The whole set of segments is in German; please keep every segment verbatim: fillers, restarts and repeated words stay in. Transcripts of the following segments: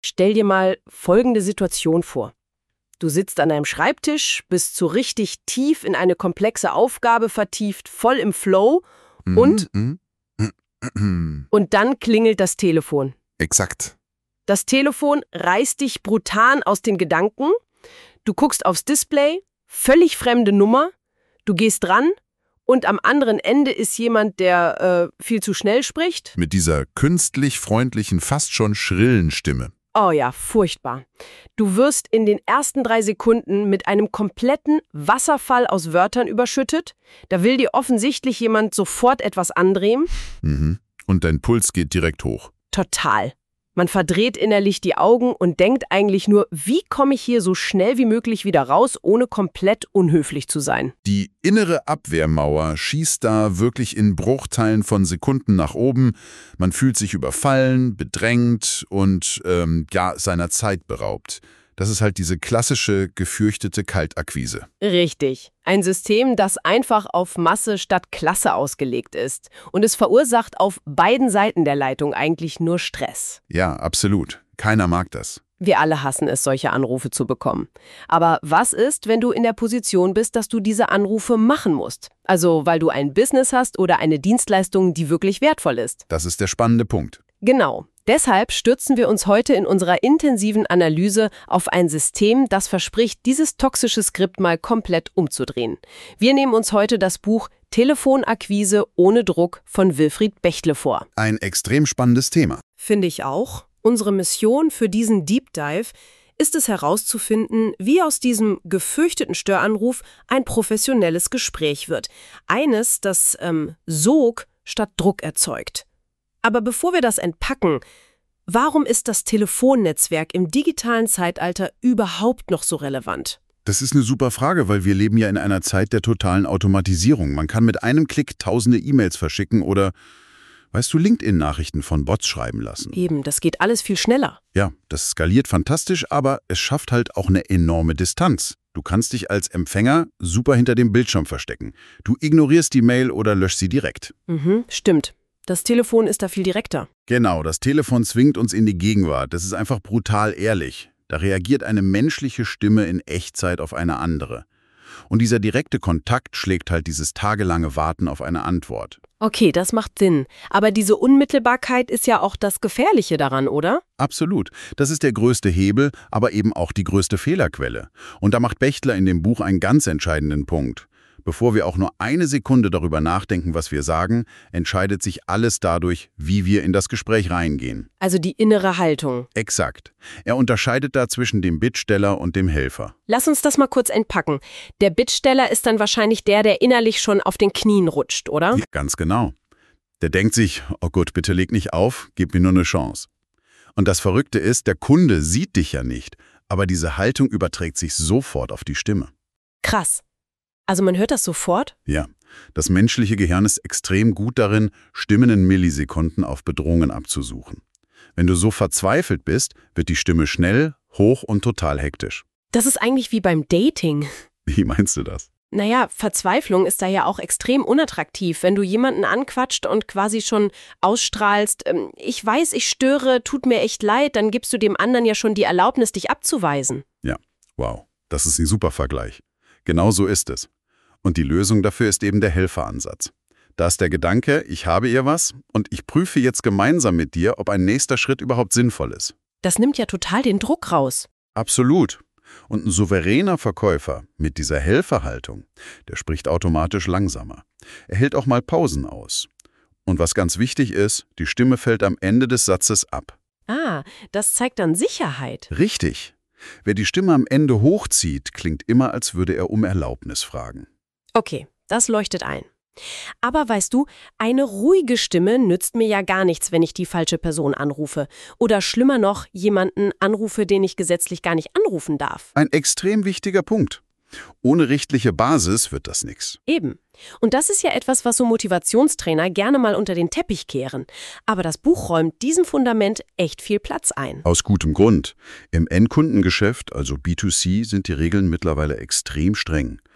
Stell dir mal folgende Situation vor. Du sitzt an einem Schreibtisch, bist so richtig tief in eine komplexe Aufgabe vertieft, voll im Flow und, Mhm. Mhm. und dann klingelt das Telefon. Exakt. Das Telefon reißt dich brutal aus den Gedanken, du guckst aufs Display, völlig fremde Nummer, du gehst ran und am anderen Ende ist jemand, der äh, viel zu schnell spricht. Mit dieser künstlich freundlichen, fast schon schrillen Stimme. Oh ja, furchtbar. Du wirst in den ersten drei Sekunden mit einem kompletten Wasserfall aus Wörtern überschüttet. Da will dir offensichtlich jemand sofort etwas andrehen. Mhm. Und dein Puls geht direkt hoch. Total. Man verdreht innerlich die Augen und denkt eigentlich nur, wie komme ich hier so schnell wie möglich wieder raus, ohne komplett unhöflich zu sein. Die innere Abwehrmauer schießt da wirklich in Bruchteilen von Sekunden nach oben. Man fühlt sich überfallen, bedrängt und ähm, ja, seiner Zeit beraubt. Das ist halt diese klassische, gefürchtete Kaltakquise. Richtig. Ein System, das einfach auf Masse statt Klasse ausgelegt ist. Und es verursacht auf beiden Seiten der Leitung eigentlich nur Stress. Ja, absolut. Keiner mag das. Wir alle hassen es, solche Anrufe zu bekommen. Aber was ist, wenn du in der Position bist, dass du diese Anrufe machen musst? Also, weil du ein Business hast oder eine Dienstleistung, die wirklich wertvoll ist. Das ist der spannende Punkt. Genau. Deshalb stürzen wir uns heute in unserer intensiven Analyse auf ein System, das verspricht, dieses toxische Skript mal komplett umzudrehen. Wir nehmen uns heute das Buch Telefonakquise ohne Druck von Wilfried Bechtle vor. Ein extrem spannendes Thema. Finde ich auch. Unsere Mission für diesen Deep Dive ist es herauszufinden, wie aus diesem gefürchteten Störanruf ein professionelles Gespräch wird. Eines, das ähm, Sog statt Druck erzeugt. Aber bevor wir das entpacken, warum ist das Telefonnetzwerk im digitalen Zeitalter überhaupt noch so relevant? Das ist eine super Frage, weil wir leben ja in einer Zeit der totalen Automatisierung. Man kann mit einem Klick tausende E-Mails verschicken oder, weißt du, LinkedIn-Nachrichten von Bots schreiben lassen. Eben, das geht alles viel schneller. Ja, das skaliert fantastisch, aber es schafft halt auch eine enorme Distanz. Du kannst dich als Empfänger super hinter dem Bildschirm verstecken. Du ignorierst die Mail oder löschst sie direkt. Mhm, stimmt. Das Telefon ist da viel direkter. Genau, das Telefon zwingt uns in die Gegenwart. Das ist einfach brutal ehrlich. Da reagiert eine menschliche Stimme in Echtzeit auf eine andere. Und dieser direkte Kontakt schlägt halt dieses tagelange Warten auf eine Antwort. Okay, das macht Sinn. Aber diese Unmittelbarkeit ist ja auch das Gefährliche daran, oder? Absolut. Das ist der größte Hebel, aber eben auch die größte Fehlerquelle. Und da macht Bechtler in dem Buch einen ganz entscheidenden Punkt. Bevor wir auch nur eine Sekunde darüber nachdenken, was wir sagen, entscheidet sich alles dadurch, wie wir in das Gespräch reingehen. Also die innere Haltung. Exakt. Er unterscheidet da zwischen dem Bittsteller und dem Helfer. Lass uns das mal kurz entpacken. Der Bittsteller ist dann wahrscheinlich der, der innerlich schon auf den Knien rutscht, oder? Ja, ganz genau. Der denkt sich, oh Gott, bitte leg nicht auf, gib mir nur eine Chance. Und das Verrückte ist, der Kunde sieht dich ja nicht, aber diese Haltung überträgt sich sofort auf die Stimme. Krass. Also man hört das sofort? Ja, das menschliche Gehirn ist extrem gut darin, Stimmen in Millisekunden auf Bedrohungen abzusuchen. Wenn du so verzweifelt bist, wird die Stimme schnell, hoch und total hektisch. Das ist eigentlich wie beim Dating. Wie meinst du das? Naja, Verzweiflung ist da ja auch extrem unattraktiv, wenn du jemanden anquatscht und quasi schon ausstrahlst, ähm, ich weiß, ich störe, tut mir echt leid, dann gibst du dem anderen ja schon die Erlaubnis, dich abzuweisen. Ja, wow, das ist ein super Vergleich. Genau so ist es. Und die Lösung dafür ist eben der Helferansatz. Da ist der Gedanke, ich habe ihr was und ich prüfe jetzt gemeinsam mit dir, ob ein nächster Schritt überhaupt sinnvoll ist. Das nimmt ja total den Druck raus. Absolut. Und ein souveräner Verkäufer mit dieser Helferhaltung, der spricht automatisch langsamer. Er hält auch mal Pausen aus. Und was ganz wichtig ist, die Stimme fällt am Ende des Satzes ab. Ah, das zeigt dann Sicherheit. Richtig. Wer die Stimme am Ende hochzieht, klingt immer, als würde er um Erlaubnis fragen. Okay, das leuchtet ein. Aber weißt du, eine ruhige Stimme nützt mir ja gar nichts, wenn ich die falsche Person anrufe. Oder schlimmer noch, jemanden anrufe, den ich gesetzlich gar nicht anrufen darf. Ein extrem wichtiger Punkt. Ohne rechtliche Basis wird das nichts. Eben. Und das ist ja etwas, was so Motivationstrainer gerne mal unter den Teppich kehren. Aber das Buch räumt diesem Fundament echt viel Platz ein. Aus gutem Grund. Im Endkundengeschäft, also B zwei C, sind die Regeln mittlerweile extrem streng.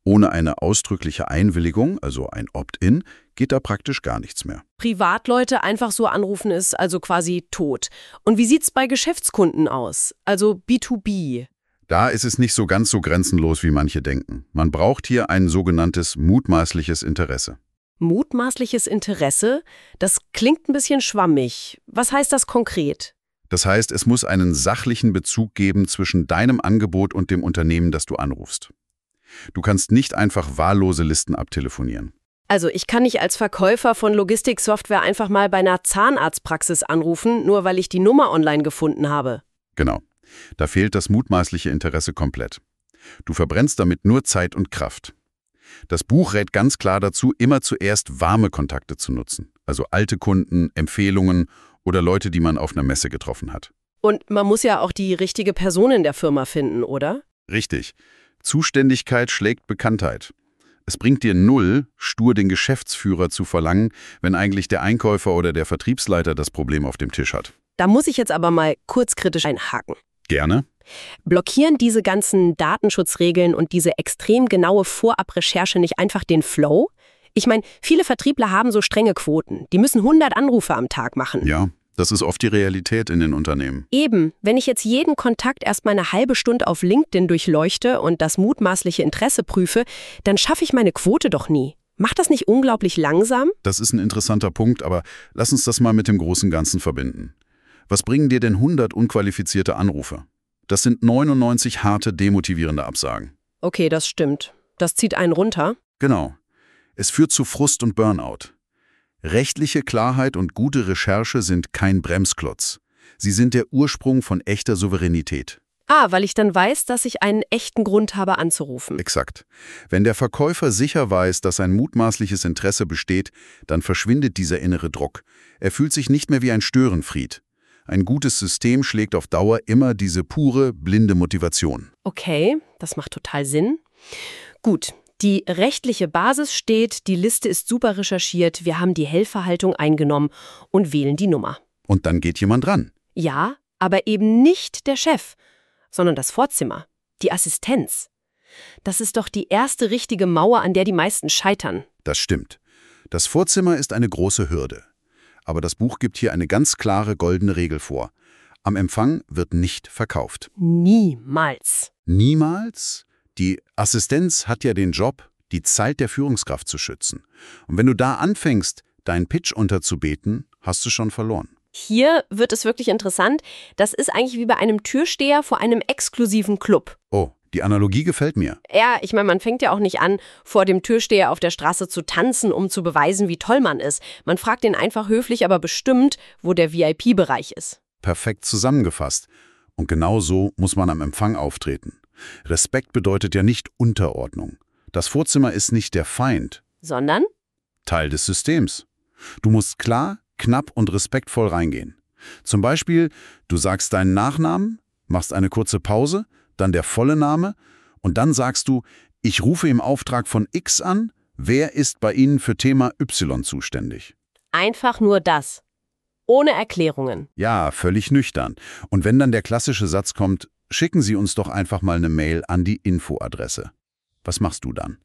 Ohne eine ausdrückliche Einwilligung, also ein Opt-in, geht da praktisch gar nichts mehr. Privatleute einfach so anrufen ist also quasi tot. Und wie sieht's bei Geschäftskunden aus? Also B zwei B? Da ist es nicht so ganz so grenzenlos, wie manche denken. Man braucht hier ein sogenanntes mutmaßliches Interesse. Mutmaßliches Interesse? Das klingt ein bisschen schwammig. Was heißt das konkret? Das heißt, es muss einen sachlichen Bezug geben zwischen deinem Angebot und dem Unternehmen, das du anrufst. Du kannst nicht einfach wahllose Listen abtelefonieren. Also ich kann nicht als Verkäufer von Logistiksoftware einfach mal bei einer Zahnarztpraxis anrufen, nur weil ich die Nummer online gefunden habe. Genau. Da fehlt das mutmaßliche Interesse komplett. Du verbrennst damit nur Zeit und Kraft. Das Buch rät ganz klar dazu, immer zuerst warme Kontakte zu nutzen. Also alte Kunden, Empfehlungen oder Leute, die man auf einer Messe getroffen hat. Und man muss ja auch die richtige Person in der Firma finden, oder? Richtig. Zuständigkeit schlägt Bekanntheit. Es bringt dir null, stur den Geschäftsführer zu verlangen, wenn eigentlich der Einkäufer oder der Vertriebsleiter das Problem auf dem Tisch hat. Da muss ich jetzt aber mal kurz kritisch einhaken. Gerne. Blockieren diese ganzen Datenschutzregeln und diese extrem genaue Vorabrecherche nicht einfach den Flow? Ich meine, viele Vertriebler haben so strenge Quoten. Die müssen hundert Anrufe am Tag machen. Ja, das ist oft die Realität in den Unternehmen. Eben, wenn ich jetzt jeden Kontakt erst mal eine halbe Stunde auf LinkedIn durchleuchte und das mutmaßliche Interesse prüfe, dann schaffe ich meine Quote doch nie. Macht das nicht unglaublich langsam? Das ist ein interessanter Punkt, aber lass uns das mal mit dem großen Ganzen verbinden. Was bringen dir denn hundert unqualifizierte Anrufe? Das sind neunundneunzig harte, demotivierende Absagen. Okay, das stimmt. Das zieht einen runter. Genau. Es führt zu Frust und Burnout. Rechtliche Klarheit und gute Recherche sind kein Bremsklotz. Sie sind der Ursprung von echter Souveränität. Ah, weil ich dann weiß, dass ich einen echten Grund habe anzurufen. Exakt. Wenn der Verkäufer sicher weiß, dass ein mutmaßliches Interesse besteht, dann verschwindet dieser innere Druck. Er fühlt sich nicht mehr wie ein Störenfried. Ein gutes System schlägt auf Dauer immer diese pure, blinde Motivation. Okay, das macht total Sinn. Gut. Die rechtliche Basis steht, die Liste ist super recherchiert, wir haben die Helferhaltung eingenommen und wählen die Nummer. Und dann geht jemand ran. Ja, aber eben nicht der Chef, sondern das Vorzimmer, die Assistenz. Das ist doch die erste richtige Mauer, an der die meisten scheitern. Das stimmt. Das Vorzimmer ist eine große Hürde. Aber das Buch gibt hier eine ganz klare goldene Regel vor. Am Empfang wird nicht verkauft. Niemals. Niemals? Die Assistenz hat ja den Job, die Zeit der Führungskraft zu schützen. Und wenn du da anfängst, deinen Pitch unterzubeten, hast du schon verloren. Hier wird es wirklich interessant. Das ist eigentlich wie bei einem Türsteher vor einem exklusiven Club. Oh, die Analogie gefällt mir. Ja, ich meine, man fängt ja auch nicht an, vor dem Türsteher auf der Straße zu tanzen, um zu beweisen, wie toll man ist. Man fragt ihn einfach höflich, aber bestimmt, wo der V I P-Bereich ist. Perfekt zusammengefasst. Und genau so muss man am Empfang auftreten. Respekt bedeutet ja nicht Unterordnung. Das Vorzimmer ist nicht der Feind. Sondern? Teil des Systems. Du musst klar, knapp und respektvoll reingehen. Zum Beispiel, du sagst deinen Nachnamen, machst eine kurze Pause, dann der volle Name und dann sagst du, ich rufe im Auftrag von X an, wer ist bei Ihnen für Thema Y zuständig? Einfach nur das. Ohne Erklärungen. Ja, völlig nüchtern. Und wenn dann der klassische Satz kommt, schicken Sie uns doch einfach mal eine Mail an die Infoadresse. Was machst du dann?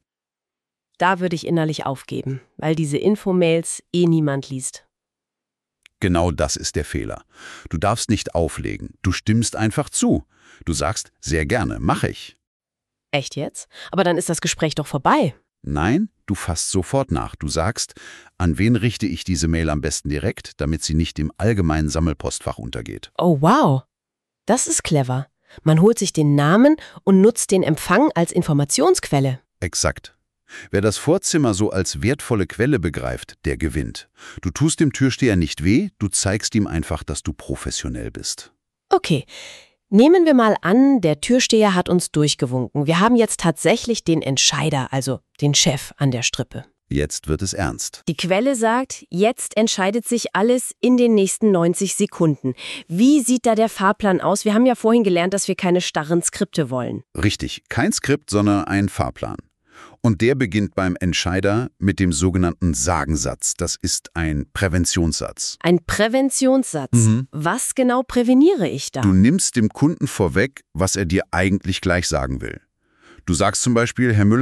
Da würde ich innerlich aufgeben, weil diese Infomails eh niemand liest. Genau das ist der Fehler. Du darfst nicht auflegen. Du stimmst einfach zu. Du sagst, sehr gerne, mache ich. Echt jetzt? Aber dann ist das Gespräch doch vorbei. Nein, du fasst sofort nach. Du sagst, an wen richte ich diese Mail am besten direkt, damit sie nicht im allgemeinen Sammelpostfach untergeht. Oh wow, das ist clever. Man holt sich den Namen und nutzt den Empfang als Informationsquelle. Exakt. Wer das Vorzimmer so als wertvolle Quelle begreift, der gewinnt. Du tust dem Türsteher nicht weh, du zeigst ihm einfach, dass du professionell bist. Okay, nehmen wir mal an, der Türsteher hat uns durchgewunken. Wir haben jetzt tatsächlich den Entscheider, also den Chef an der Strippe. Jetzt wird es ernst. Die Quelle sagt, jetzt entscheidet sich alles in den nächsten neunzig Sekunden. Wie sieht da der Fahrplan aus? Wir haben ja vorhin gelernt, dass wir keine starren Skripte wollen. Richtig, kein Skript, sondern ein Fahrplan. Und der beginnt beim Entscheider mit dem sogenannten Sagensatz. Das ist ein Präventionssatz. Ein Präventionssatz. Mhm. Was genau präveniere ich da? Du nimmst dem Kunden vorweg, was er dir eigentlich gleich sagen will. Du sagst zum Beispiel, Herr Müller,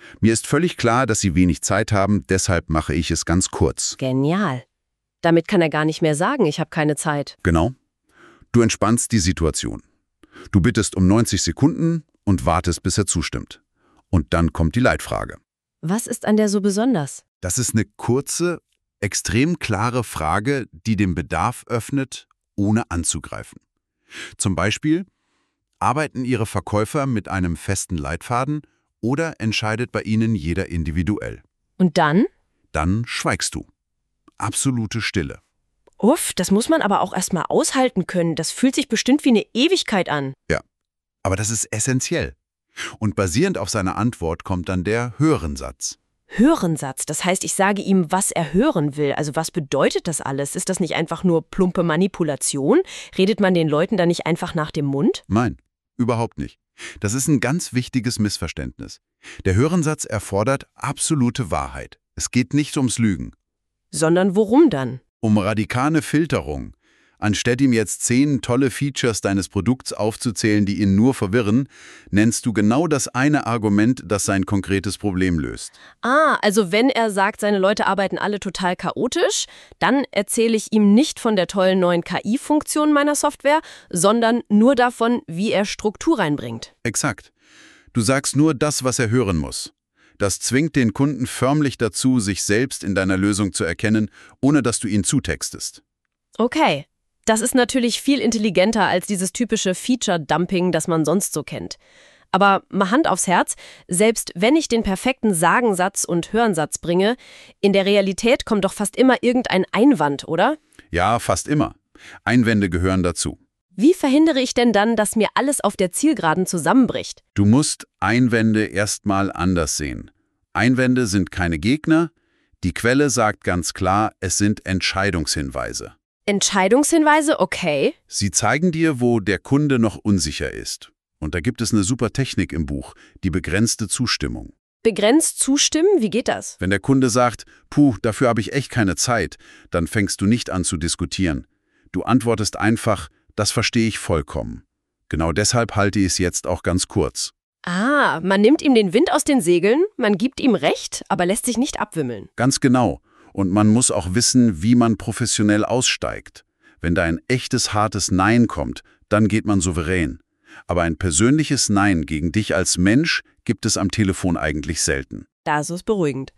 Mir ist völlig klar, dass Sie wenig Zeit haben, deshalb mache ich es ganz kurz. Genial. Damit kann er gar nicht mehr sagen, ich habe keine Zeit. Genau. Du entspannst die Situation. Du bittest um neunzig Sekunden und wartest, bis er zustimmt. Und dann kommt die Leitfrage. Was ist an der so besonders? Das ist eine kurze, extrem klare Frage, die den Bedarf öffnet, ohne anzugreifen. Zum Beispiel, arbeiten Ihre Verkäufer mit einem festen Leitfaden oder entscheidet bei Ihnen jeder individuell? Und dann? Dann schweigst du. Absolute Stille. Uff, das muss man aber auch erstmal aushalten können. Das fühlt sich bestimmt wie eine Ewigkeit an. Ja, aber das ist essentiell. Und basierend auf seiner Antwort kommt dann der Hörensatz. Hörensatz, das heißt, ich sage ihm, was er hören will. Also was bedeutet das alles? Ist das nicht einfach nur plumpe Manipulation? Redet man den Leuten da nicht einfach nach dem Mund? Nein, überhaupt nicht. Das ist ein ganz wichtiges Missverständnis. Der Hörensatz erfordert absolute Wahrheit. Es geht nicht ums Lügen. Sondern worum dann? Um radikale Filterung. Anstatt ihm jetzt zehn tolle Features deines Produkts aufzuzählen, die ihn nur verwirren, nennst du genau das eine Argument, das sein konkretes Problem löst. Ah, also wenn er sagt, seine Leute arbeiten alle total chaotisch, dann erzähle ich ihm nicht von der tollen neuen K I-Funktion meiner Software, sondern nur davon, wie er Struktur reinbringt. Exakt. Du sagst nur das, was er hören muss. Das zwingt den Kunden förmlich dazu, sich selbst in deiner Lösung zu erkennen, ohne dass du ihn zutextest. Okay. Das ist natürlich viel intelligenter als dieses typische Feature-Dumping, das man sonst so kennt. Aber mal Hand aufs Herz, selbst wenn ich den perfekten Sagensatz und Hörensatz bringe, in der Realität kommt doch fast immer irgendein Einwand, oder? Ja, fast immer. Einwände gehören dazu. Wie verhindere ich denn dann, dass mir alles auf der Zielgeraden zusammenbricht? Du musst Einwände erstmal anders sehen. Einwände sind keine Gegner. Die Quelle sagt ganz klar, es sind Entscheidungshinweise. Entscheidungshinweise, okay. Sie zeigen dir, wo der Kunde noch unsicher ist. Und da gibt es eine super Technik im Buch, die begrenzte Zustimmung. Begrenzt zustimmen, wie geht das? Wenn der Kunde sagt, puh, dafür habe ich echt keine Zeit, dann fängst du nicht an zu diskutieren. Du antwortest einfach, das verstehe ich vollkommen. Genau deshalb halte ich es jetzt auch ganz kurz. Ah, man nimmt ihm den Wind aus den Segeln, man gibt ihm Recht, aber lässt sich nicht abwimmeln. Ganz genau. Und man muss auch wissen, wie man professionell aussteigt. Wenn da ein echtes, hartes Nein kommt, dann geht man souverän. Aber ein persönliches Nein gegen dich als Mensch gibt es am Telefon eigentlich selten. Das ist beruhigend.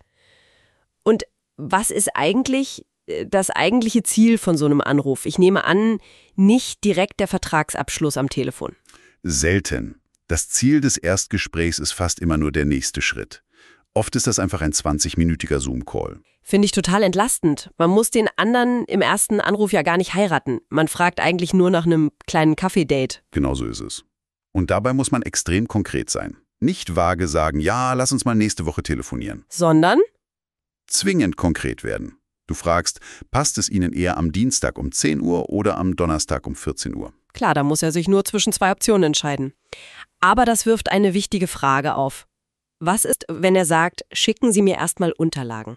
Und was ist eigentlich das eigentliche Ziel von so einem Anruf? Ich nehme an, nicht direkt der Vertragsabschluss am Telefon. Selten. Das Ziel des Erstgesprächs ist fast immer nur der nächste Schritt. Oft ist das einfach ein zwanzigminütiger Zoom-Call. Finde ich total entlastend. Man muss den anderen im ersten Anruf ja gar nicht heiraten. Man fragt eigentlich nur nach einem kleinen Kaffee-Date. Genau so ist es. Und dabei muss man extrem konkret sein. Nicht vage sagen, ja, lass uns mal nächste Woche telefonieren. Sondern? Zwingend konkret werden. Du fragst, passt es Ihnen eher am Dienstag um zehn Uhr oder am Donnerstag um vierzehn Uhr? Klar, da muss er sich nur zwischen zwei Optionen entscheiden. Aber das wirft eine wichtige Frage auf. Was ist, wenn er sagt, schicken Sie mir erstmal Unterlagen?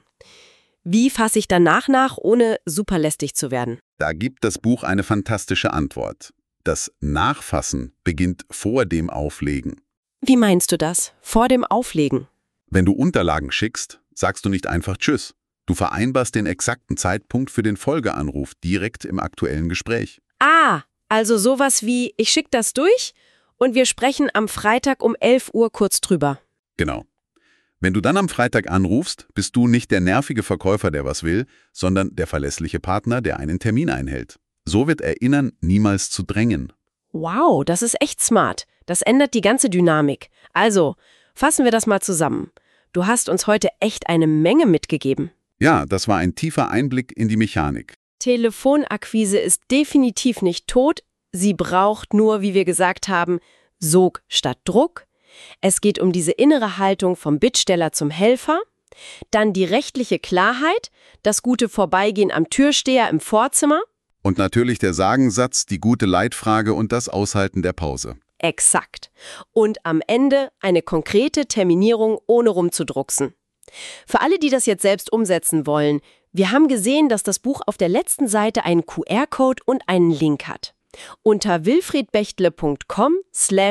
Wie fasse ich danach nach, ohne super lästig zu werden? Da gibt das Buch eine fantastische Antwort. Das Nachfassen beginnt vor dem Auflegen. Wie meinst du das? Vor dem Auflegen? Wenn du Unterlagen schickst, sagst du nicht einfach Tschüss. Du vereinbarst den exakten Zeitpunkt für den Folgeanruf direkt im aktuellen Gespräch. Ah, also sowas wie, ich schicke das durch und wir sprechen am Freitag um elf Uhr kurz drüber. Genau. Wenn du dann am Freitag anrufst, bist du nicht der nervige Verkäufer, der was will, sondern der verlässliche Partner, der einen Termin einhält. So wird Erinnern niemals zu drängen. Wow, das ist echt smart. Das ändert die ganze Dynamik. Also, fassen wir das mal zusammen. Du hast uns heute echt eine Menge mitgegeben. Ja, das war ein tiefer Einblick in die Mechanik. Telefonakquise ist definitiv nicht tot. Sie braucht nur, wie wir gesagt haben, Sog statt Druck. Es geht um diese innere Haltung vom Bittsteller zum Helfer. Dann die rechtliche Klarheit, das gute Vorbeigehen am Türsteher im Vorzimmer. Und natürlich der Sagensatz, die gute Leitfrage und das Aushalten der Pause. Exakt. Und am Ende eine konkrete Terminierung, ohne rumzudrucksen. Für alle, die das jetzt selbst umsetzen wollen, wir haben gesehen, dass das Buch auf der letzten Seite einen Q R-Code und einen Link hat. Unter wilfriedbechtle punkt com slash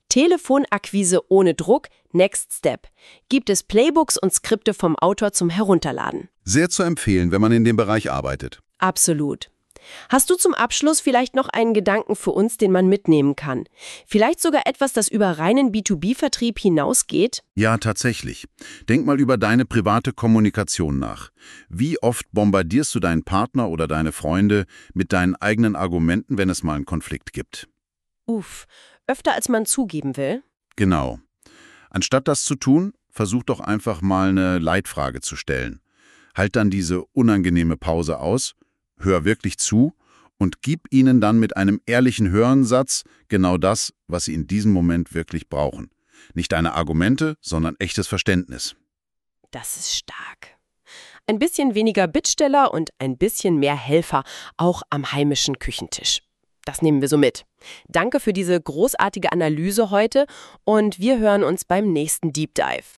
Telefonakquise ohne Druck, Next Step. Gibt es Playbooks und Skripte vom Autor zum Herunterladen. Sehr zu empfehlen, wenn man in dem Bereich arbeitet. Absolut. Hast du zum Abschluss vielleicht noch einen Gedanken für uns, den man mitnehmen kann? Vielleicht sogar etwas, das über reinen B zwei B-Vertrieb hinausgeht? Ja, tatsächlich. Denk mal über deine private Kommunikation nach. Wie oft bombardierst du deinen Partner oder deine Freunde mit deinen eigenen Argumenten, wenn es mal einen Konflikt gibt? Uff, öfter als man zugeben will? Genau. Anstatt das zu tun, versuch doch einfach mal eine Leitfrage zu stellen. Halt dann diese unangenehme Pause aus, hör wirklich zu und gib ihnen dann mit einem ehrlichen Hörensatz genau das, was sie in diesem Moment wirklich brauchen. Nicht deine Argumente, sondern echtes Verständnis. Das ist stark. Ein bisschen weniger Bittsteller und ein bisschen mehr Helfer, auch am heimischen Küchentisch. Das nehmen wir so mit. Danke für diese großartige Analyse heute und wir hören uns beim nächsten Deep Dive.